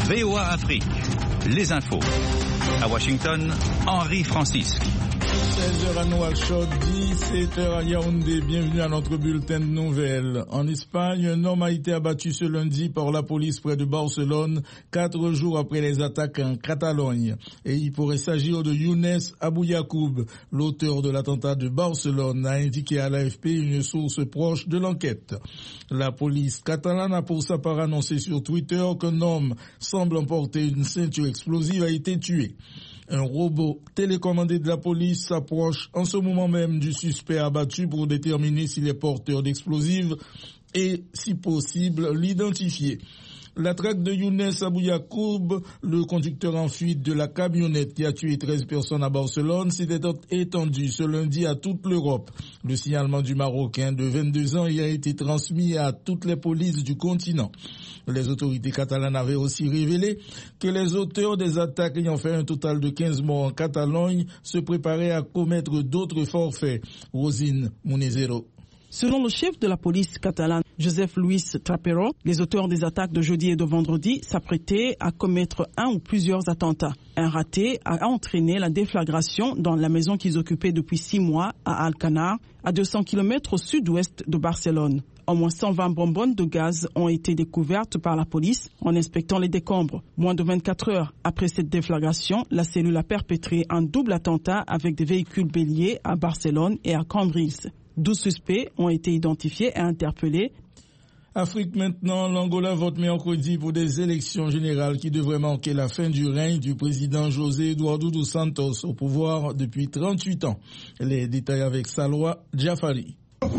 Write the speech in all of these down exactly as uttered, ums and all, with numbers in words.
V O A Afrique, les infos. À Washington, Henri Francisque. seize heures à Nouakchott, dix-sept heures à Yaoundé. Bienvenue à notre bulletin de nouvelles. En Espagne, un homme a été abattu ce lundi par la police près de Barcelone, quatre jours après les attaques en Catalogne. Et il pourrait s'agir de Younes Abouyakoub, l'auteur de l'attentat de Barcelone, a indiqué à l'A F P une source proche de l'enquête. La police catalane a pour sa part annoncé sur Twitter qu'un homme semblant porter une ceinture explosive a été tué. Un robot télécommandé de la police s'approche en ce moment même du suspect abattu pour déterminer s'il est porteur d'explosifs et, si possible, l'identifier. La traque de Younes Abouyakoub, le conducteur en fuite de la camionnette qui a tué treize personnes à Barcelone, s'était étendue ce lundi à toute l'Europe. Le signalement du Marocain de vingt-deux ans y a été transmis à toutes les polices du continent. Les autorités catalanes avaient aussi révélé que les auteurs des attaques ayant fait un total de quinze morts en Catalogne se préparaient à commettre d'autres forfaits. Rosine Munezero. Selon le chef de la police catalane, Josep Luis Trapero, les auteurs des attaques de jeudi et de vendredi s'apprêtaient à commettre un ou plusieurs attentats. Un raté a entraîné la déflagration dans la maison qu'ils occupaient depuis six mois à Alcanar, à deux cents kilomètres au sud-ouest de Barcelone. Au moins cent vingt bonbonnes de gaz ont été découvertes par la police en inspectant les décombres. Moins de vingt-quatre heures après cette déflagration, la cellule a perpétré un double attentat avec des véhicules béliers à Barcelone et à Cambrils. douze suspects ont été identifiés et interpellés. Afrique maintenant, l'Angola vote mercredi pour des élections générales qui devraient marquer la fin du règne du président José Eduardo dos Santos au pouvoir depuis trente-huit ans. Les détails avec Salwa Jafari.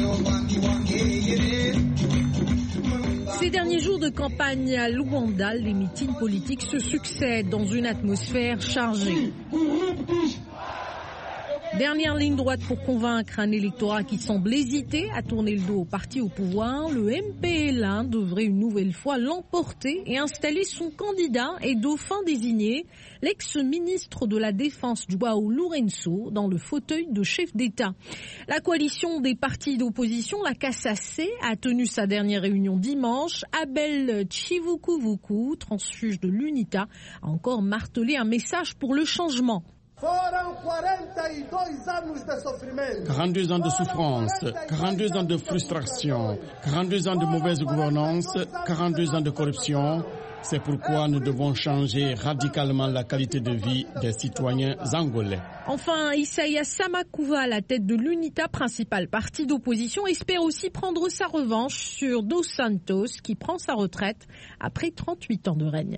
Ces derniers jours de campagne à Luanda, les meetings politiques se succèdent dans une atmosphère chargée. Dernière ligne droite pour convaincre un électorat qui semble hésiter à tourner le dos au parti au pouvoir. Le M P L A devrait une nouvelle fois l'emporter et installer son candidat et dauphin désigné, l'ex-ministre de la Défense João Lourenço, dans le fauteuil de chef d'État. La coalition des partis d'opposition, la Cassacé, a tenu sa dernière réunion dimanche. Abel Chivukuvuku, transfuge de l'UNITA, a encore martelé un message pour le changement. quarante-deux ans de souffrance, quarante-deux ans de frustration, quarante-deux ans de mauvaise gouvernance, quarante-deux ans de corruption. C'est pourquoi nous devons changer radicalement la qualité de vie des citoyens angolais. Enfin, Isaias Samakouva, à la tête de l'UNITA, principal parti d'opposition, espère aussi prendre sa revanche sur Dos Santos, qui prend sa retraite après trente-huit ans de règne.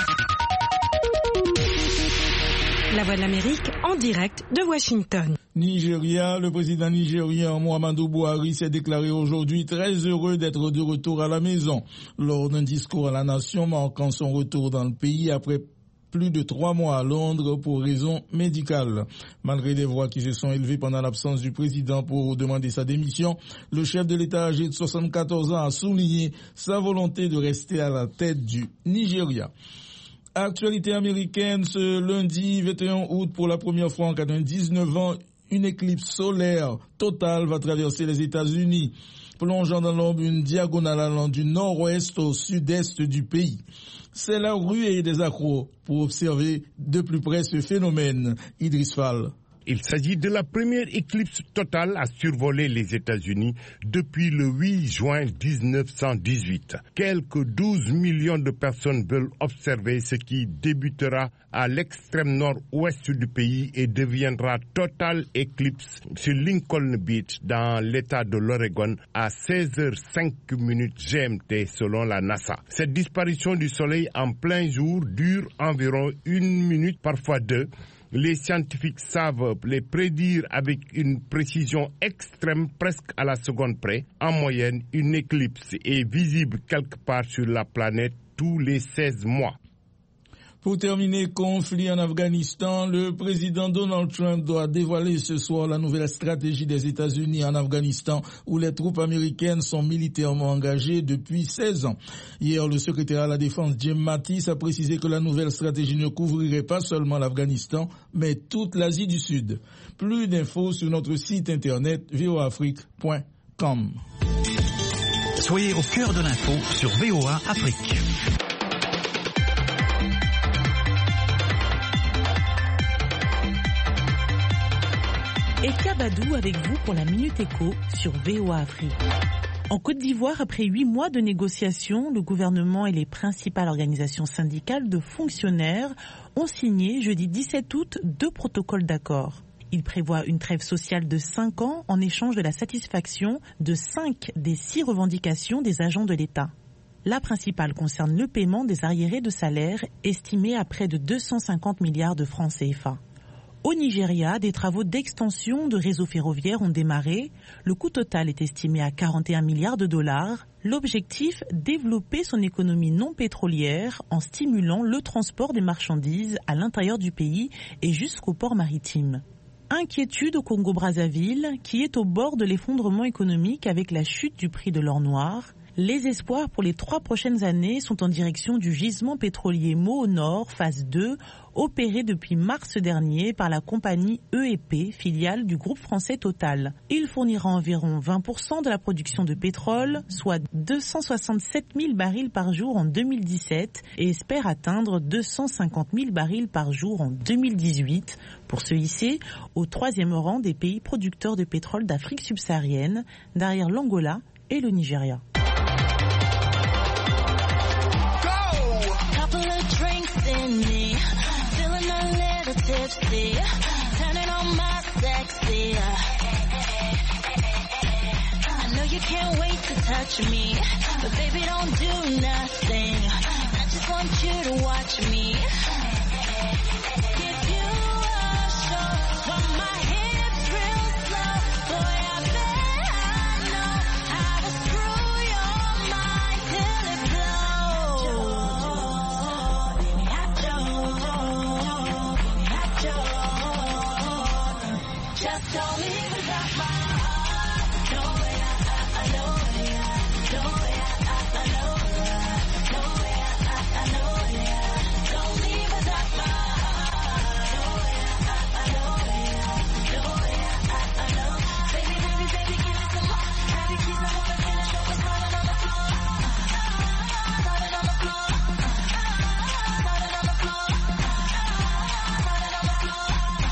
La Voix de l'Amérique en direct de Washington. Nigeria, le président nigérien Muhammadu Buhari s'est déclaré aujourd'hui très heureux d'être de retour à la maison lors d'un discours à la nation marquant son retour dans le pays après plus de trois mois à Londres pour raisons médicales. Malgré des voix qui se sont élevées pendant l'absence du président pour demander sa démission, le chef de l'État âgé de soixante-quatorze ans a souligné sa volonté de rester à la tête du Nigeria. Actualité américaine, ce lundi vingt et un août, pour la première fois en quatre-vingt-dix-neuf ans, une éclipse solaire totale va traverser les États-Unis, plongeant dans l'ombre une diagonale allant du nord-ouest au sud-est du pays. C'est la ruée des accros pour observer de plus près ce phénomène. Idriss Fall. Il s'agit de la première éclipse totale à survoler les États-Unis depuis le huit juin dix-neuf cent dix-huit. Quelques douze millions de personnes veulent observer ce qui débutera à l'extrême nord-ouest du pays et deviendra Total Eclipse sur Lincoln Beach dans l'État de l'Oregon à seize heures cinq G M T selon la NASA. Cette disparition du soleil en plein jour dure environ une minute, parfois deux. Les scientifiques savent les prédire avec une précision extrême, presque à la seconde près. En moyenne, une éclipse est visible quelque part sur la planète tous les seize mois. Pour terminer, conflit en Afghanistan, le président Donald Trump doit dévoiler ce soir la nouvelle stratégie des États-Unis en Afghanistan, où les troupes américaines sont militairement engagées depuis seize ans. Hier, le secrétaire à la Défense Jim Mattis a précisé que la nouvelle stratégie ne couvrirait pas seulement l'Afghanistan, mais toute l'Asie du Sud. Plus d'infos sur notre site internet v o afrique point com. Soyez au cœur de l'info sur V O A Afrique. Et Kabadou avec vous pour la Minute Éco sur V O A Afrique. En Côte d'Ivoire, après huit mois de négociations, le gouvernement et les principales organisations syndicales de fonctionnaires ont signé jeudi dix-sept août deux protocoles d'accord. Ils prévoient une trêve sociale de cinq ans en échange de la satisfaction de cinq des six revendications des agents de l'État. La principale concerne le paiement des arriérés de salaire estimés à près de deux cent cinquante milliards de francs C F A. Au Nigeria, des travaux d'extension de réseaux ferroviaires ont démarré. Le coût total est estimé à quarante et un milliards de dollars. L'objectif, développer son économie non pétrolière en stimulant le transport des marchandises à l'intérieur du pays et jusqu'au port maritime. Inquiétude au Congo-Brazzaville, qui est au bord de l'effondrement économique avec la chute du prix de l'or noir. Les espoirs pour les trois prochaines années sont en direction du gisement pétrolier Moho Nord, phase deux, opéré depuis mars dernier par la compagnie E et P, filiale du groupe français Total. Il fournira environ vingt pour cent de la production de pétrole, soit deux cent soixante-sept mille barils par jour en deux mille dix-sept et espère atteindre deux cent cinquante mille barils par jour en deux mille dix-huit pour se hisser au troisième rang des pays producteurs de pétrole d'Afrique subsaharienne, derrière l'Angola et le Nigeria. Tipsy, turning on my sexy. I know you can't wait to touch me, but baby don't do nothing. I just want you to watch me. Give you a show from my hips real slow. Boy, I bet I know how to screw your mind till it blows. Baby, I just don't leave without my heart. No way, I, I know it. No way, I, I know it. No way, I, I know it. Don't leave without my heart. No way, I, I know it. No way, I, I know it. Baby, baby, baby, give me some more. Baby, keep it on the finish. Don't start it on the floor. Start it on the floor. Start it on the floor. Start it on the floor.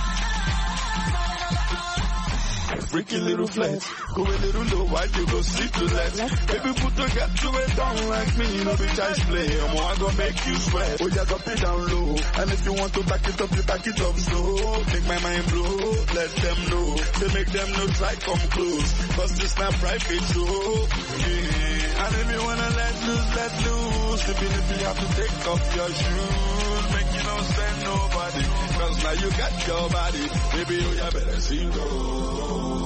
Freaky little flex, go a little low while you go sleep to less. Baby, put the get to it down like me, no be child's play. I'm gonna make you sweat. Oh, yeah, drop it down low. And if you want to back it up, you back it up slow. Make my mind blow, let them know. To make them know, try come close. Cause this not private show. Yeah. And if you wanna let loose, let loose. Even if you have to take off your shoes, make you don't spend nobody. Cause now you got your body. Baby, oh, yeah, better see go.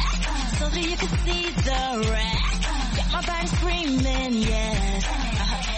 So that you can see the rest. Got my body screaming, yes. Uh-huh.